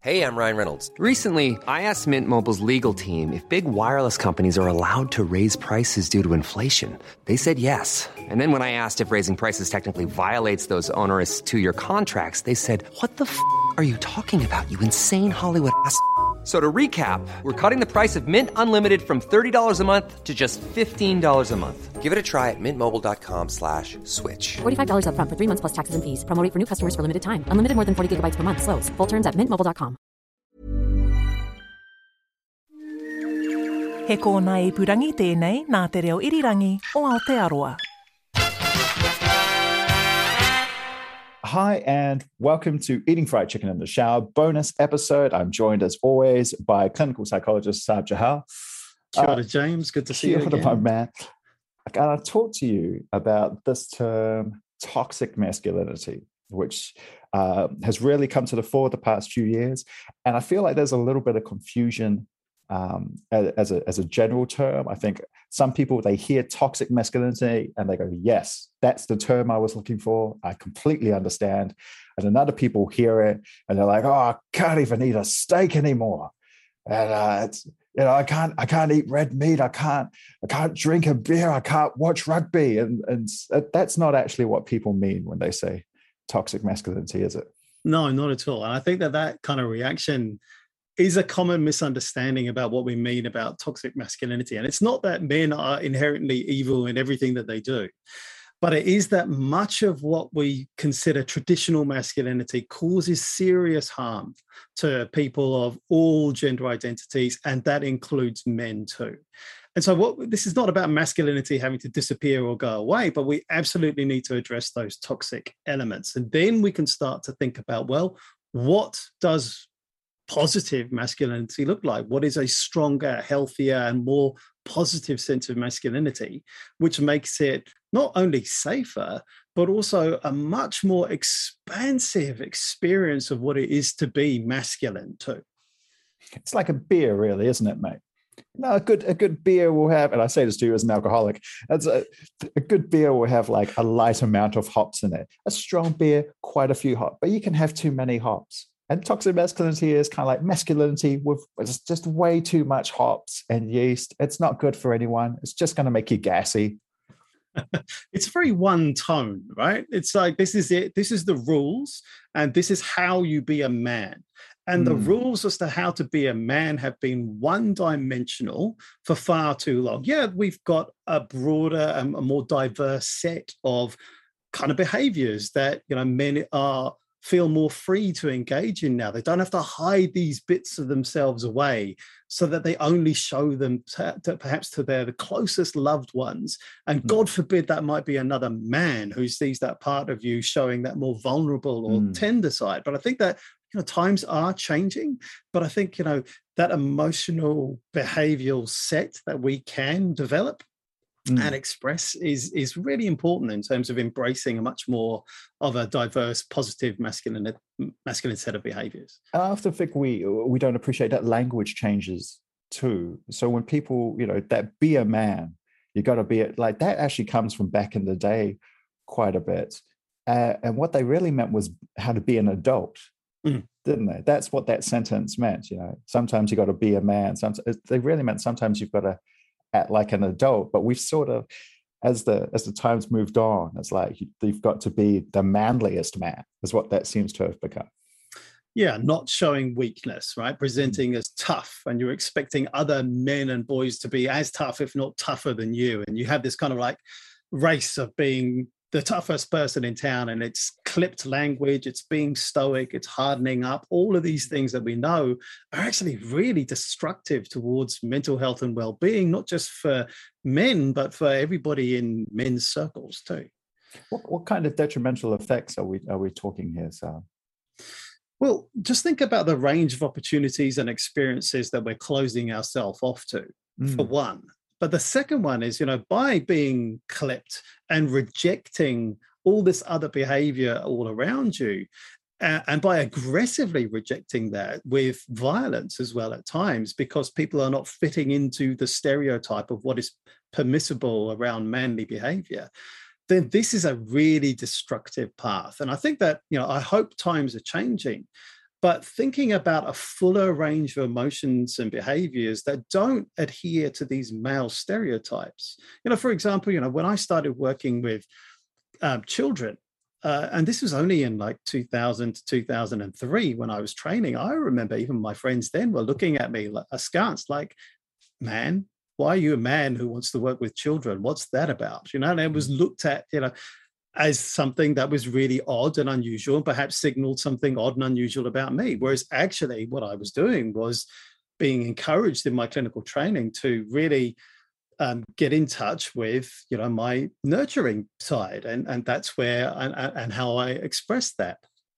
Hey, I'm Ryan Reynolds. Recently, I asked Mint Mobile's legal team if big wireless companies are allowed to raise prices due to inflation. They said yes. And then when I asked if raising prices technically violates those onerous two-year contracts, they said, "What the f*** are you talking about, you insane Hollywood ass?" So to recap, we're cutting the price of Mint Unlimited from $30 a month to just $15 a month. Give it a try at mintmobile.com/switch. $45 up front for 3 months plus taxes and fees. Promo rate for new customers for limited time. Unlimited more than 40 gigabytes per month. Slows full terms at mintmobile.com. He kōna ipurangi tēnei nā te reo irirangi o Aotearoa. Hi, and welcome to Eating Fried Chicken in the Shower bonus episode. I'm joined, as always, by clinical psychologist Saab Johal. Kia ora, James. Good to see you again. My man. And I talked to you about this term, toxic masculinity, which has really come to the fore the past few years. And I feel like there's a little bit of confusion as a general term. I think some people, they hear toxic masculinity and they go, yes, that's the term I was looking for. I completely understand. And then other people hear it and they're like, oh, I can't even eat a steak anymore. And it's, I can't eat red meat. I can't drink a beer. I can't watch rugby. And that's not actually what people mean when they say toxic masculinity, is it? No, not at all. And I think that kind of reaction is a common misunderstanding about what we mean about toxic masculinity. And it's not that men are inherently evil in everything that they do, but it is that much of what we consider traditional masculinity causes serious harm to people of all gender identities, and that includes men too. And so this is not about masculinity having to disappear or go away, but we absolutely need to address those toxic elements. And then we can start to think about, well, what does positive masculinity look like? What is a stronger, healthier, and more positive sense of masculinity, which makes it not only safer, but also a much more expansive experience of what it is to be masculine too. It's like a beer, really, isn't it, mate? No, a good beer will have, and I say this to you as an alcoholic, a good beer will have like a light amount of hops in it. A strong beer, quite a few hops, but you can have too many hops. And toxic masculinity is kind of like masculinity with just way too much hops and yeast. It's not good for anyone. It's just going to make you gassy. It's very one tone, right? It's like, this is it. This is the rules. And this is how you be a man. And the rules as to how to be a man have been one-dimensional for far too long. Yeah, we've got a broader and a more diverse set of kind of behaviors that, men feel more free to engage in now. They don't have to hide these bits of themselves away so that they only show them perhaps to their closest loved ones. And God forbid that might be another man who sees that part of you showing that more vulnerable or tender side. But I think that times are changing, but I think, that emotional behavioral set that we can develop and express is really important in terms of embracing a much more of a diverse, positive, masculine set of behaviors. I often think we don't appreciate that language changes too. So when people, that be a man, you got to be it, like that actually comes from back in the day quite a bit. And what they really meant was how to be an adult, didn't they? That's what that sentence meant. Sometimes you got to be a man. Sometimes they really meant sometimes you've got to act like an adult. But we've sort of, as the times moved on, it's like you've got to be the manliest man, is what that seems to have become. Yeah, not showing weakness, right? Presenting as tough, and you're expecting other men and boys to be as tough, if not tougher than you. And you have this kind of like race of being the toughest person in town, and it's clipped language, it's being stoic, it's hardening up. All of these things that we know are actually really destructive towards mental health and well-being, not just for men, but for everybody in men's circles too. What kind of detrimental effects are we talking here, Sal? Well, just think about the range of opportunities and experiences that we're closing ourselves off to, for one. But the second one is, by being clipped and rejecting all this other behavior all around you, and by aggressively rejecting that with violence as well at times, because people are not fitting into the stereotype of what is permissible around manly behavior, then this is a really destructive path. And I think that, I hope times are changing, but thinking about a fuller range of emotions and behaviors that don't adhere to these male stereotypes. For example, when I started working with children, and this was only in like 2000 to 2003 when I was training, I remember even my friends then were looking at me askance, like, man, why are you a man who wants to work with children? What's that about? And it was looked at, as something that was really odd and unusual, and perhaps signaled something odd and unusual about me. Whereas actually what I was doing was being encouraged in my clinical training to really get in touch with, my nurturing side. And that's where, and how I express that.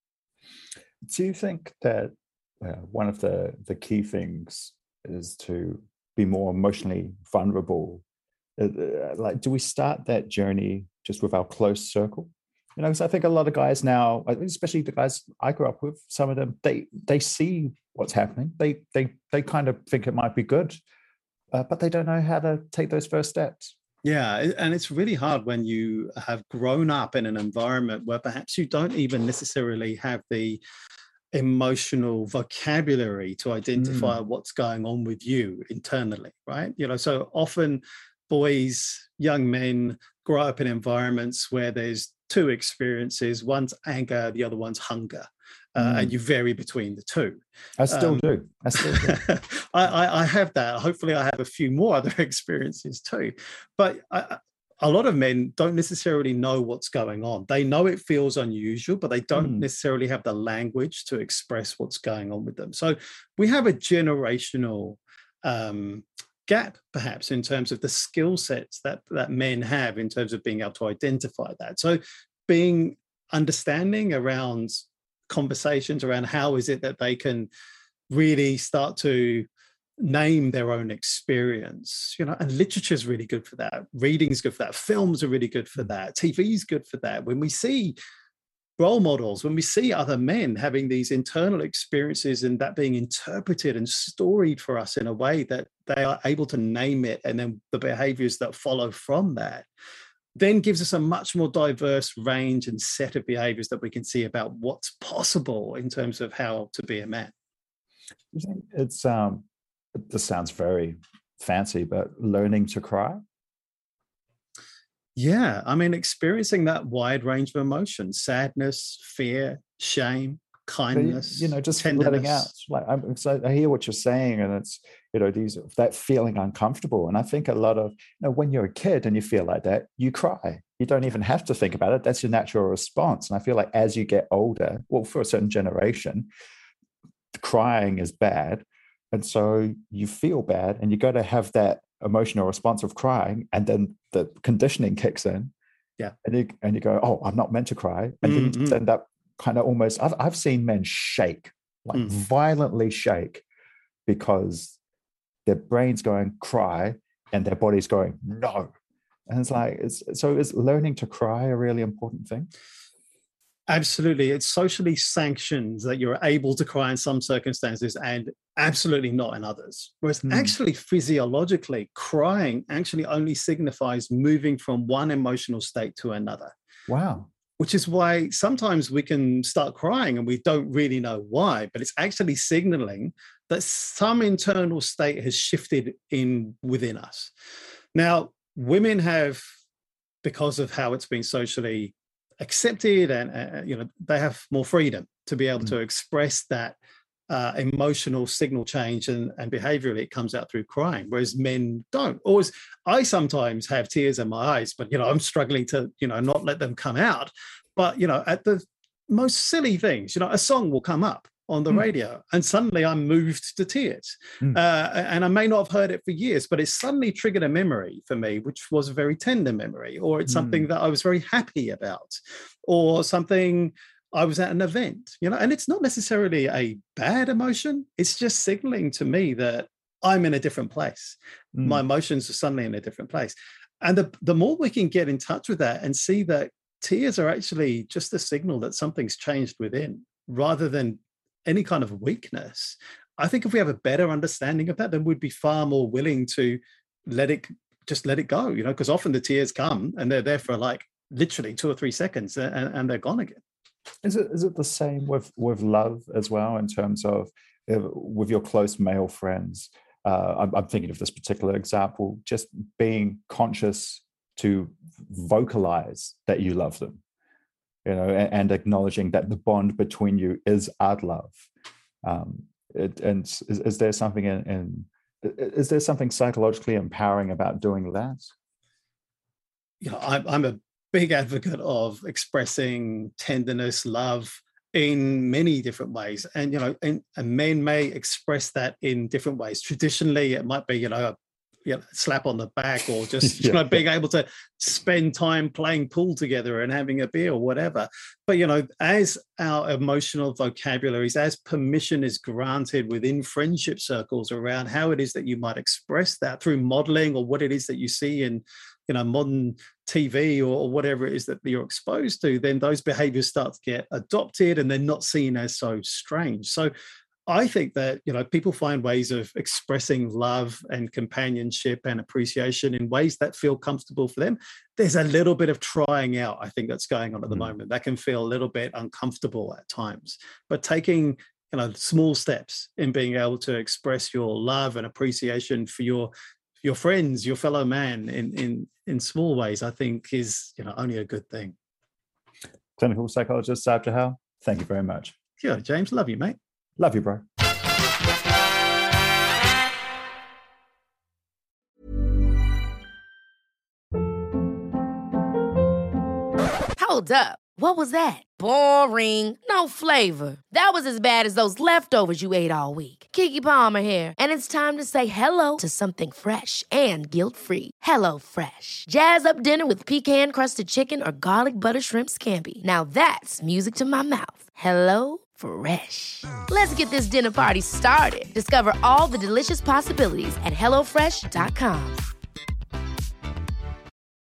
Do you think that one of the key things is to be more emotionally vulnerable? Like, do we start that journey just with our close circle? Because I think a lot of guys now, especially the guys I grew up with, some of them, they see what's happening. They kind of think it might be good, but they don't know how to take those first steps. Yeah, and it's really hard when you have grown up in an environment where perhaps you don't even necessarily have the emotional vocabulary to identify what's going on with you internally, right? So often boys, young men grow up in environments where there's two experiences. One's anger, the other one's hunger. And you vary between the two. I still do. I have that. Hopefully I have a few more other experiences too. But a lot of men don't necessarily know what's going on. They know it feels unusual, but they don't necessarily have the language to express what's going on with them. So we have a generational gap, perhaps, in terms of the skill sets that men have in terms of being able to identify that. So being understanding around conversations around how is it that they can really start to name their own experience, and literature is really good for that. Reading is good for that. Films are really good for that. TV is good for that. When we see role models, when we see other men having these internal experiences and that being interpreted and storied for us in a way that they are able to name it, and then the behaviors that follow from that, then gives us a much more diverse range and set of behaviors that we can see about what's possible in terms of how to be a man. You think it's this sounds very fancy, but learning to cry? Yeah, experiencing that wide range of emotions: sadness, fear, shame, kindness, just tenderness. letting out. So I hear what you're saying, and it's that feeling uncomfortable. And I think a lot of when you're a kid and you feel like that, you cry. You don't even have to think about it. That's your natural response. And I feel like as you get older, well, for a certain generation, crying is bad, and so you feel bad, and you got to have that emotional response of crying, and then the conditioning kicks in. Yeah, and you go, oh, I'm not meant to cry, and then you just end up kind of almost. I've seen men shake, like violently shake, because their brain's going cry and their body's going no, and it's like is learning to cry a really important thing? Absolutely. It's socially sanctioned that you're able to cry in some circumstances and absolutely not in others. Whereas actually physiologically, crying actually only signifies moving from one emotional state to another. Wow. Which is why sometimes we can start crying and we don't really know why, but it's actually signaling that some internal state has shifted within us. Now, women have, because of how it's been socially accepted, and they have more freedom to be able to express that emotional signal change, and behaviorally it comes out through crying, whereas men don't. Or I sometimes have tears in my eyes, but I'm struggling to not let them come out. But at the most silly things, a song will come up on the radio and suddenly I'm moved to tears. And I may not have heard it for years, but it suddenly triggered a memory for me, which was a very tender memory, or it's something that I was very happy about, or something I was at an event, and it's not necessarily a bad emotion. It's just signaling to me that I'm in a different place. My emotions are suddenly in a different place. And the more we can get in touch with that and see that tears are actually just a signal that something's changed within, rather than any kind of weakness. I think if we have a better understanding of that, then we'd be far more willing to let it go, because often the tears come and they're there for like literally 2 or 3 seconds and they're gone again. Is it the same with love as well, in terms of with your close male friends? I'm thinking of this particular example, just being conscious to vocalize that you love them, and acknowledging that the bond between you is ad love. And is there something is there something psychologically empowering about doing that? I'm a big advocate of expressing tenderness, love in many different ways. And, and men may express that in different ways. Traditionally, it might be, a slap on the back, or just being able to spend time playing pool together and having a beer or whatever. But as our emotional vocabularies, as permission is granted within friendship circles around how it is that you might express that through modeling, or what it is that you see in modern TV or whatever it is that you're exposed to, then those behaviors start to get adopted and they're not seen as so strange. So I think that, people find ways of expressing love and companionship and appreciation in ways that feel comfortable for them. There's a little bit of trying out, I think, that's going on at the moment. That can feel a little bit uncomfortable at times. But taking, small steps in being able to express your love and appreciation for your friends, your fellow man in small ways, I think is, only a good thing. Clinical psychologist Saab Chahal, thank you very much. Yeah, James, love you, mate. Love you, bro. Hold up. What was that? Boring. No flavor. That was as bad as those leftovers you ate all week. Keke Palmer here. And it's time to say hello to something fresh and guilt-free. HelloFresh. Jazz up dinner with pecan-crusted chicken or garlic butter shrimp scampi. Now that's music to my mouth. HelloFresh. Let's get this dinner party started. Discover all the delicious possibilities at HelloFresh.com.